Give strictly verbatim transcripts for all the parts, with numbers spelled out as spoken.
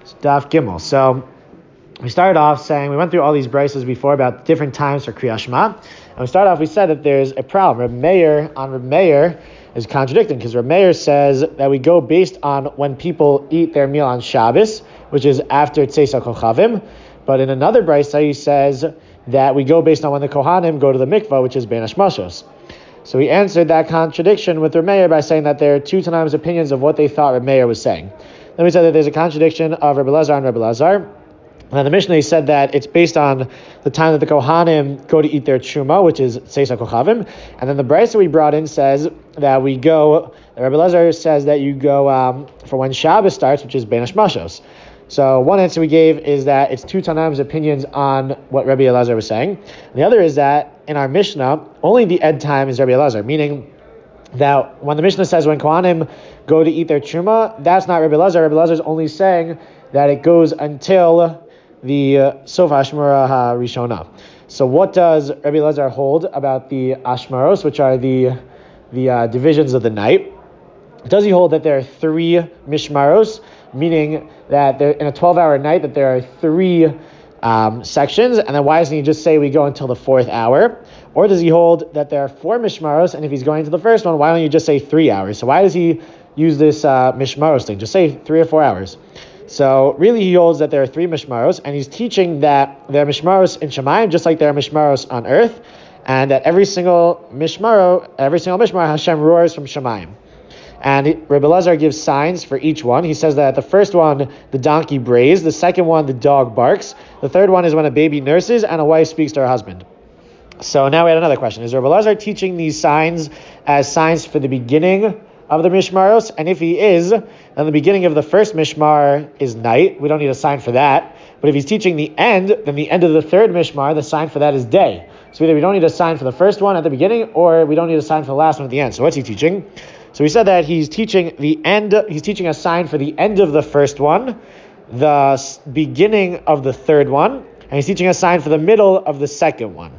Daf Gimel. So we started off saying, we went through all these brises before about different times for Kriyas Shema. And we started off, we said that there's a problem. Reb Meir, on Reb Meir, is contradicting, because Reb Meir says that we go based on when people eat their meal on Shabbos, which is after Tzeis HaKochavim. But in another brisa, he says that we go based on when the Kohanim go to the mikvah, which is Ben Hashmashos. So he answered that contradiction with Reb Meir by saying that there are two Tanaim's opinions of what they thought Reb Meir was saying. Then we said that there's a contradiction of Reb Elazar and Reb Elazar. And the Mishnah said that it's based on the time that the Kohanim go to eat their Truma, which is Tzeis HaKochavim. And then the brisa we brought in says that we go, Reb Elazar says that you go um, for when Shabbos starts, which is Ben Hashmashos. So one answer we gave is that it's two Tanaim's opinions on what Rabbi Elazar was saying. And the other is that in our Mishnah, only the Ed time is Rabbi Elazar, meaning that when the Mishnah says when Kohanim go to eat their Truma, that's not Rabbi Elazar. Rabbi Elazar is only saying that it goes until the uh, Sof Hashmara HaRishona. So what does Rabbi Elazar hold about the Ashmaros, which are the, the uh, divisions of the night? Does he hold that there are three Mishmaros, meaning that there, in a twelve-hour night that there are three um, sections, and then why doesn't he just say we go until the fourth hour? Or does he hold that there are four Mishmaros, and if he's going to the first one, why don't you just say three hours? So why does he use this uh, Mishmaros thing? Just say three or four hours. So really he holds that there are three Mishmaros, and he's teaching that there are Mishmaros in Shemayim, just like there are Mishmaros on earth, and that every single Mishmaro, every single Mishmar, Hashem roars from Shemayim. And Rebbe Elazar gives signs for each one. He says that the first one, the donkey brays. The second one, the dog barks. The third one is when a baby nurses and a wife speaks to her husband. So now we had another question. Is Rebbe Elazar teaching these signs as signs for the beginning of the Mishmaros? And if he is, then the beginning of the first Mishmar is night. We don't need a sign for that. But if he's teaching the end, then the end of the third Mishmar, the sign for that is day. So either we don't need a sign for the first one at the beginning, or we don't need a sign for the last one at the end. So what's he teaching? So we said that he's teaching the end, he's teaching a sign for the end of the first one, the beginning of the third one, and he's teaching a sign for the middle of the second one.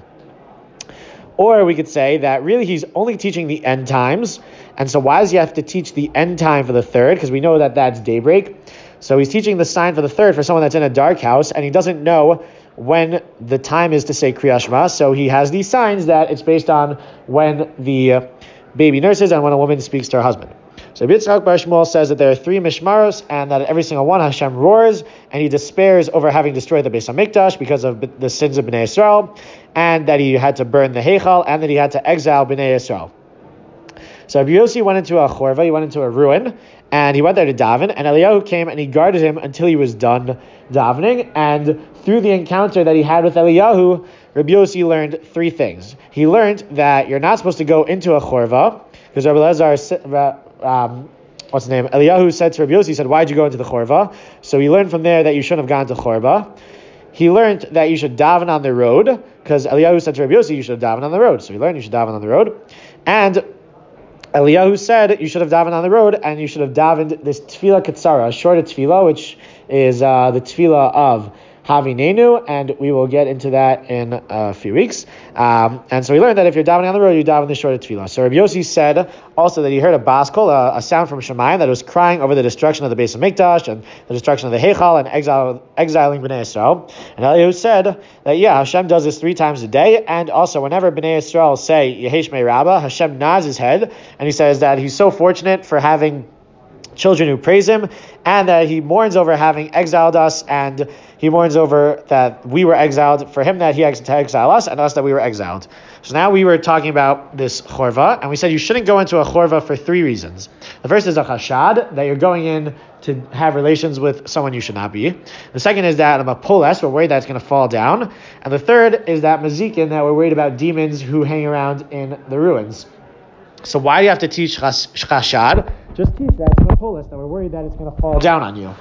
Or we could say that really he's only teaching the end times, and so why does he have to teach the end time for the third? Because we know that that's daybreak. So he's teaching the sign for the third for someone that's in a dark house, and he doesn't know when the time is to say Kriyas Shema, so he has these signs that it's based on when the uh, baby nurses and when a woman speaks to her husband. So Yitzchak Bar Shmuel says that there are three Mishmaros, and that every single one Hashem roars, and he despairs over having destroyed the Beis HaMikdash because of the sins of Bnei Yisrael, and that he had to burn the Heichal, and that he had to exile Bnei Yisrael. So Rabbi Yossi went into a chorva, he went into a ruin, and he went there to daven, and Eliyahu came and he guarded him until he was done davening, and through the encounter that he had with Eliyahu, Rabbi Yossi learned three things. He learned that you're not supposed to go into a chorva, because Rabbi Elazar, um, what's his name? Eliyahu said to Rabbi Yossi, he said, why'd you go into the chorva? So he learned from there that you shouldn't have gone to chorva. He learned that you should daven on the road, because Eliyahu said to Rabbi Yossi, you should have davened on the road. So he learned you should daven on the road. And Eliyahu said you should have davened on the road, and you should have davened this tefillah katsara, a shorter tefillah, which is uh, the tefillah of Havinenu, and we will get into that in a few weeks. Um, and so we learned that if you're davening on the road, you daven the shorter tefillah. So Rabbi Yossi said also that he heard a baskol, a, a sound from Shemayim, that was crying over the destruction of the Beis HaMikdash and the destruction of the Heichal and exile, exiling Bnei Yisrael. And Eliyahu said that, yeah, Hashem does this three times a day, and also whenever Bnei Yisrael say Yehesh Mei Rabbah, Hashem nods his head, and he says that he's so fortunate for having children who praise him, and that he mourns over having exiled us, and he mourns over that we were exiled, for him that he had to exile us, and us that we were exiled. So now we were talking about this chorva, and we said you shouldn't go into a chorva for three reasons. The first is a chashad, that you're going in to have relations with someone you should not be. The second is that I'm a poles, we're worried that it's going to fall down. And the third is that mazikin, that we're worried about demons who hang around in the ruins. So why do you have to teach chashad? Just teach that it's mapolis, that we're worried that it's going to fall down on you.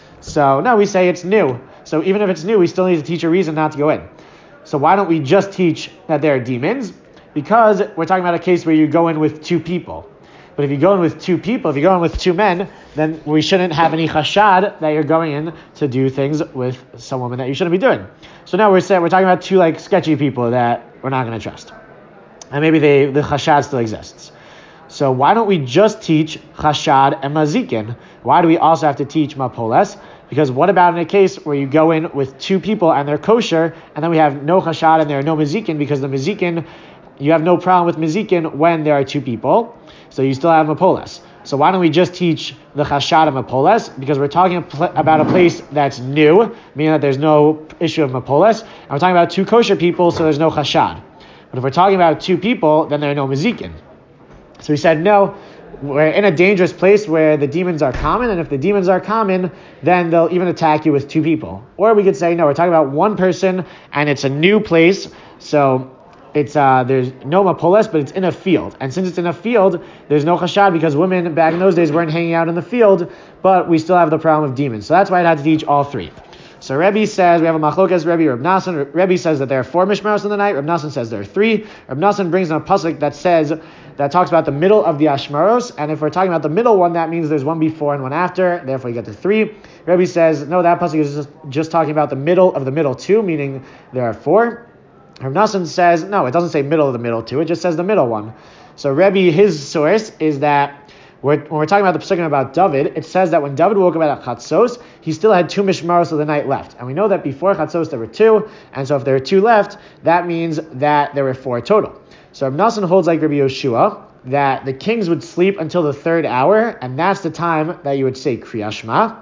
So no, we say it's new. So even if it's new, we still need to teach a reason not to go in. So why don't we just teach that there are demons? Because we're talking about a case where you go in with two people. But if you go in with two people, if you go in with two men, then we shouldn't have any chashad that you're going in to do things with some woman that you shouldn't be doing. So now we're saying we're talking about two like sketchy people that we're not going to trust. And maybe they, the chashad still exists. So why don't we just teach chashad and mazikin? why do we also have to teach mapoles? Because what about in a case where you go in with two people and they're kosher, and then we have no chashad and there are no mazikin, because the mazikin, you have no problem with mazikin when there are two people, so you still have mapoles. So why don't we just teach the chashad of mapoles? Because we're talking about a place that's new, meaning that there's no issue of mapoles, and we're talking about two kosher people, so there's no chashad. But if we're talking about two people, then there are no mazikin. So we said, no, we're in a dangerous place where the demons are common, and if the demons are common, then they'll even attack you with two people. Or we could say, no, we're talking about one person, and it's a new place, so it's uh, there's no mapoles, but it's in a field. And since it's in a field, there's no chashad, because women back in those days weren't hanging out in the field, but we still have the problem of demons. So that's why I had to teach all three. So Rebbe says, we have a machlokas, Rebbe, Reb Nassan. Rebbe says that there are four mishmaros in the night. Reb Nassan says there are three. Reb Nassan brings in a pasuk that says, that talks about the middle of the ashmaros, and if we're talking about the middle one, that means there's one before and one after, therefore you get to three. Rebbe says, no, that pasuk is just, just talking about the middle of the middle two, meaning there are four. Reb Nassan says, no, it doesn't say middle of the middle two, it just says the middle one. So Rebbe, his source is that We're, when we're talking about the psukim about David, it says that when David woke up at Chatzos, he still had two mishmaros of the night left. And we know that before Chatzos there were two, and so if there were two left, that means that there were four total. So Reb Nassan holds like Rabbi Yoshua, that the kings would sleep until the third hour, and that's the time that you would say Kriyat Shema.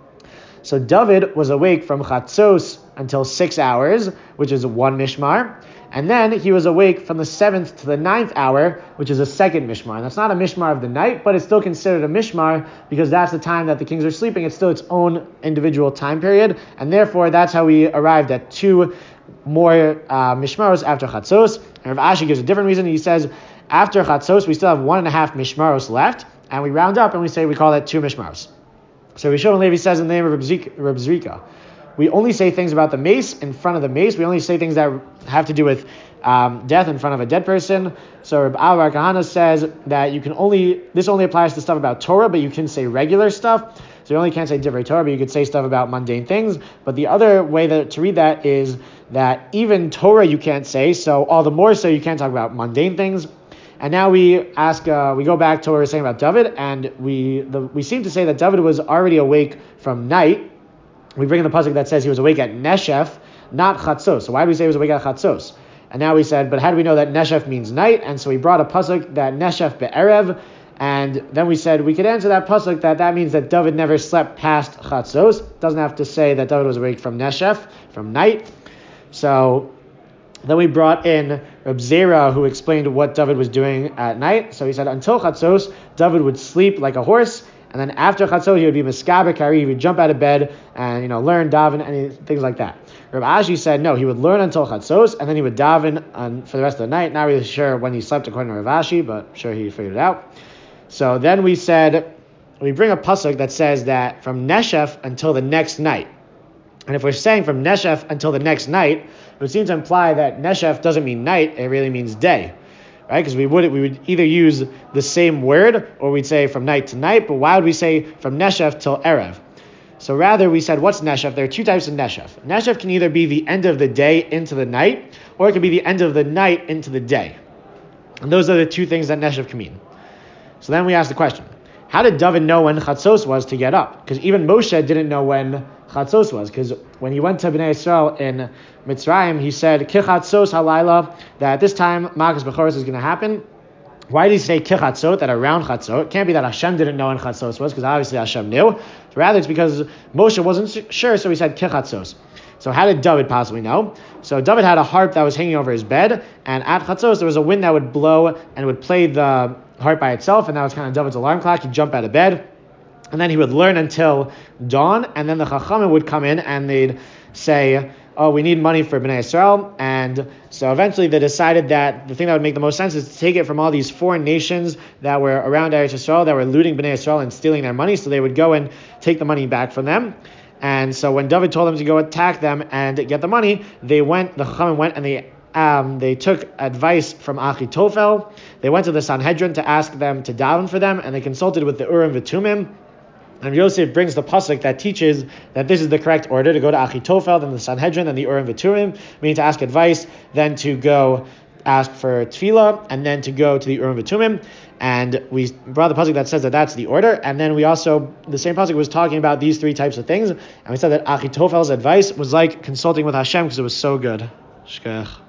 So David was awake from Chatzos until six hours, which is one mishmar. And then he was awake from the seventh to the ninth hour, which is a second mishmar. And that's not a mishmar of the night, but it's still considered a mishmar because that's the time that the kings are sleeping. It's still its own individual time period. And therefore, that's how we arrived at two more uh, mishmaros after Chatzos. And Rav Ashi gives a different reason. He says, after Chatzos, we still have one and a half mishmaros left. And we round up and we say we call that two mishmaros. So Rishon Levi says in the name of Reb Zrika, we only say things about the mace in front of the mace. We only say things that have to do with um, death in front of a dead person. So Reb Al Bar Kahana says that you can only, this only applies to stuff about Torah, but you can say regular stuff. So you only can't say divrei Torah, but you could say stuff about mundane things. But the other way that to read that is that even Torah you can't say, so all the more so you can't talk about mundane things. And now we ask, uh, we go back to what we were saying about David, and we the, we seem to say that David was already awake from night. We bring in the pasuk that says he was awake at Neshef, not Chatzos. So why do we say he was awake at Chatzos? And now we said, but how do we know that Neshef means night? And so we brought a pasuk that Neshef be'erev, and then we said we could answer that pasuk that that means that David never slept past Chatzos. Doesn't have to say that David was awake from Neshef, from night. So then we brought in Reb Zera, who explained what David was doing at night. So he said until Chatzos, David would sleep like a horse. And then after Chatzos, he would be miskaber kari, he would jump out of bed and, you know, learn, daven, and things like that. Reb Ashi said, no, he would learn until Chatzos, and then he would daven on, for the rest of the night. Not really sure when he slept according to Reb Ashi, but sure he figured it out. So then we said, we bring a pasuk that says that from Neshef until the next night. And if we're saying from Neshef until the next night, it would seem to imply that Neshef doesn't mean night, it really means day. Right? Because we would we would either use the same word or we'd say from night to night, but why would we say from Neshef till Erev? So rather we said, what's Neshef? There are two types of Neshef. Neshef can either be the end of the day into the night, or it can be the end of the night into the day. And those are the two things that Neshef can mean. So then we ask the question, how did David know when Chatzos was to get up? Because even Moshe didn't know when Chatzos was, because when he went to Bnei Yisrael in Mitzrayim, he said, Ki Chatzos halayla, that at this time, Makas Bechoros is going to happen. Why did he say Ki Chatzot, that around Chatzot? It can't be that Hashem didn't know when Chatzos was, because obviously Hashem knew. So rather, it's because Moshe wasn't sure, so he said Ki Chatzos. So how did David possibly know? So David had a harp that was hanging over his bed, and at Chatzos, there was a wind that would blow and would play the harp by itself, and that was kind of David's alarm clock. He'd jump out of bed, and then he would learn until dawn, and then the Chachamim would come in and they'd say, oh, we need money for Bnei Yisrael. And so eventually they decided that the thing that would make the most sense is to take it from all these foreign nations that were around Eretz Yisrael, that were looting Bnei Yisrael and stealing their money, so they would go and take the money back from them. And so when David told them to go attack them and get the money, they went, the Chachamim went and they Um, they took advice from Achitophel. They went to the Sanhedrin to ask them to daven for them, and they consulted with the Urim V'Tumim. And Yosef brings the pasuk that teaches that this is the correct order, to go to Achitophel, then the Sanhedrin, then the Urim V'Tumim, meaning to ask advice, then to go ask for tefillah and then to go to the Urim V'Tumim. And we brought the pasuk that says that that's the order. And then we also, the same pasuk was talking about these three types of things. And we said that Achitophel's advice was like consulting with Hashem because it was so good. Shkach.